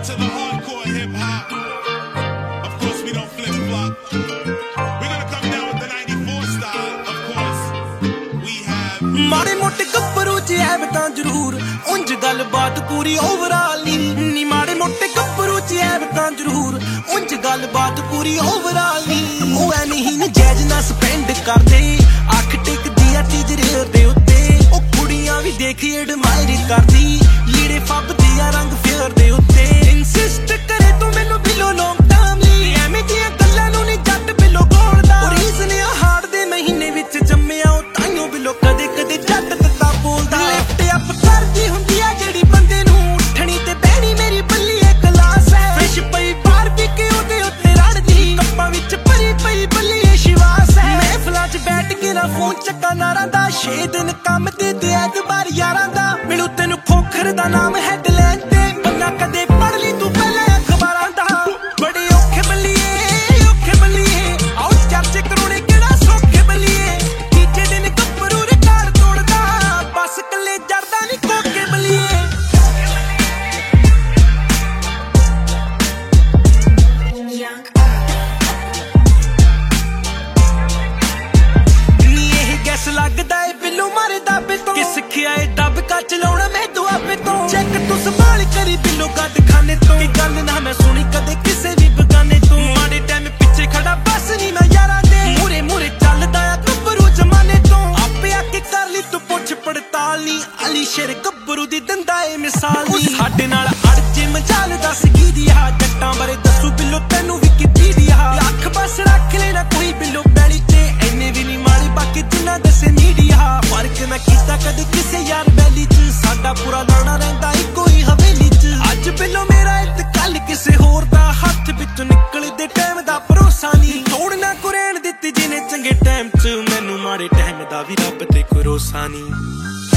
to the hardcore hip hop. Of course, we don't flip flop. We're gonna come down with the 94 style. Of course, we have. ਮਾੜੇ ਮੋਟੇ ਗੱਭਰੂ ਚ ਐਬ ਤਾਂ ਜ਼ਰੂਰ, ਉਂਝ ਗੱਲਬਾਤ ਪੂਰੀ ਓਵਰਆਲ ਨੀ ਮਾੜੇ ਮੋਟੇ ਗੱਭਰੂ ਚ ਐਬ ਤਾਂ ਜ਼ਰੂਰ, ਉਂਝ ਗੱਲਬਾਤ ਪੂਰੀ ਓਵਰਆਲ ਨੀ। ਉਹ ਐ ਨਹੀਂ ਨਜਾਇਜ਼ ਨਾ ਸਪੈਂਡ ਕਰਦੇ, ਅੱਖ ਟਿਕਦੀ ਆ ਚੀਜ਼ ਰੇਰ ਦੇ ਉੱਤੇ। ਉਹ ਕੁੜੀਆਂ ਵੀ ਦੇਖ ਐਡਮਾਇਰ ਕਰਦੀ, ਲੀੜੇ ਫੱਬਦੀ ਆ ਰੰਗ ਫੇਰ ਦੇ ਉੱਤੇ। ਇਨਸਿਸਟ ਕਰੇ ਤੂੰ ਮੈਨੂੰ ਬਿਲੋ ਲੌਂਗ ਟਾਈਮ ਲਈ, ਐਵੇਂ ਦੀਆਂ ਗੱਲਾਂ ਨੂੰ ਨੀ ਜੱਟ ਬਿਲੋ ਗੋਲਦਾ। ਉਹ ਰੀਜ਼ਨ ਆ ਹਾੜ ਦੇ ਮਹੀਨੇ ਵਿੱਚ ਜੰਮਿਆ, ਉਹ ਤਾਈਓ ਬਿਲੋ ਕਦੇ ਕਦੇ ਜੱਟ ਦਿੱਤਾ ਬੋਲਦਾ। ਲਿਫਟ ਅਪ ਕਰਦੀ ਹੁੰਦੀ ਆ ਜਿਹੜੀ ਬੰਦੇ ਨੂੰ, ਉੱਠਣੀ ਤੇ ਬਹਿਣੀ ਮੇਰੀ ਬੱਲੀ ਇੱਕ ਕਲਾਸ ਹੈ। ਫਿਸ਼ ਪਈ ਬਾਹਰ ਵੀ ਕੇ ਉਹਦੇ ਉੱਤੇ ਰੜਦੀ, ਕੱਪਾਂ ਵਿੱਚ ਭਰੀ ਪਈ ਬੱਲੀ ਇਹ ਸ਼ਿਵਾਸ ਹੈ। ਮਹਿਫਲਾਂ 'ਚ ਬੈਠ ਕੇ ਨਾ ਫੋਨ ਚੱਕਾ ਨਾਰਾਂ ਦਾ, 6 ਦਿਨ ਕੰਮ ਤੇ ਐਤਵਾਰ ਯਾਰਾਂ ਦਾ। ਮਿਲੂ ਤੈਨੂੰ ਖੋਖਰ ਦਾ ਨਾਮ ਹੈਡਲਾਈਨ ਤੇ, ਬੰਨਾ ਕਦੇ ਪੜ੍ਹ ਲਈ ਤੂੰ ਪਹਿਲਾਂ ਅਖਬਾਰਾਂ ਦਾ। ਬੜੇ ਔਖੇ ਬੱਲੀਏ ਆਓ ਚਰਚੇ ਕਰਾਉਣੇ ਕਿਹੜਾ ਸੌਖੇ ਬੱਲੀਏ। ਤੀਜੇ ਦਿਨ ਗੱਭਰੂ ਰਿਕਾਰਡ ਤੋੜਦਾ, ਬਸ ਕੱਲੇ ਜਰਦਾ ਨੀ ਕੋਕੇ ਬੱਲੀਏ। ਨੀ ਇਹ ਗੈਸ ਲੱਗਦਾ ਏ ਬਿੱਲੂ ਮਾਰੇ ਦਾਬੇ ਤੋਂ, ਕਿ ਸਿੱਖਿਆ ਏ ਦੱਬ ਕਾ ਚਲਾਉਣਾ ਮੈਂ ਦੁਆਬੇ ਤੋਂ। ਚੈੱਕ ਤੂੰ ਸੰਭਾਲ ਕਰੀ ਬਿੱਲੋ ਗੱਡ ਖਾਨੇ ਤੋਂ, ਕਿ ਗੱਲ ਨਾ ਮੈਂ ਸੁਣੀ ਕਦੇ ਕਿਸੇ ਵੀ ਬਗਾਨੇ ਤੋਂ। ਮਾੜੇ ਟਾਈਮ ਪਿੱਛੇ ਖੜਾ ਬਸ ਨੀ ਮੈਂ ਯਾਰਾਂ ਦੇ, ਮੂਰੇ ਮੂਰੇ ਚੱਲਦਾ ਆ ਗੱਭਰੂ ਜ਼ਮਾਨੇ ਤੋਂ। ਆਪੇ ਆ ਕੇ ਕਰ ਲਈ ਤੂੰ ਪੁੱਛ ਪੜਤਾਲ ਨੀ, ਅਲੀ ਸ਼ੇਰ ਗੱਭਰੂ ਦੀ ਦਿੰਦਾ ਏ ਮਿਸਾਲ ਨੀ। ਸਾਡੇ ਨਾਲ ਅੜਚੇ ਮਜਾਲ ਦੱਸ ਕੀ ਦੀ ਆ, ਜੱਟਾਂ ਬਾਰੇ ਦੱਸੂ ਬਿੱਲੋ ਤੈਨੂੰ ਵਿਕੀਪੀਡੀਆ। ਅੱਖ ਬਸ ਰੱਖ ਲੈਣਾ ਕੋਈ ਬਿੱਲੋ ਪੈਲੀ ਤੇ, ਐਨੇ ਵੀ ਨੀ ਮਾੜੇ ਬਾਕੀ ਜਿੰਨਾ ਦੱਸੇ ਮੀਡੀਆ। ਫਰਕ ਨਾ ਕੀਤਾ ਕਦੇ ਕਿਸੇ ਯਾਰ ਬੈਲੀ 'ਚ, ਸਾਡਾ ਪੂਰਾ ਲਾਉਣਾ ਰਹਿੰਦਾ ਇੱਕੋ ਹੀ ਹਵੇਲੀ 'ਚ। ਅੱਜ ਬਿੱਲੋ ਮੇਰਾ ਏ ਤੇ ਕੱਲ ਕਿਸੇ ਹੋਰ ਦਾ, ਹੱਥ ਵਿੱਚੋਂ ਨਿਕਲਦੇ ਟਾਈਮ ਦਾ ਭਰੋਸਾ ਨੀ। ਤੋੜ ਨਾ ਕੋ ਰਹਿਣ ਦਿੱਤੀ ਜਿਹਨੇ ਚੰਗੇ ਟਾਈਮ 'ਚ, ਮੈਨੂੰ ਮਾੜੇ ਟਾਈਮ ਦਾ ਵੀ ਰੱਬ ਤੇ ਕੋਈ ਭਰੋਸਾ ਨੀ।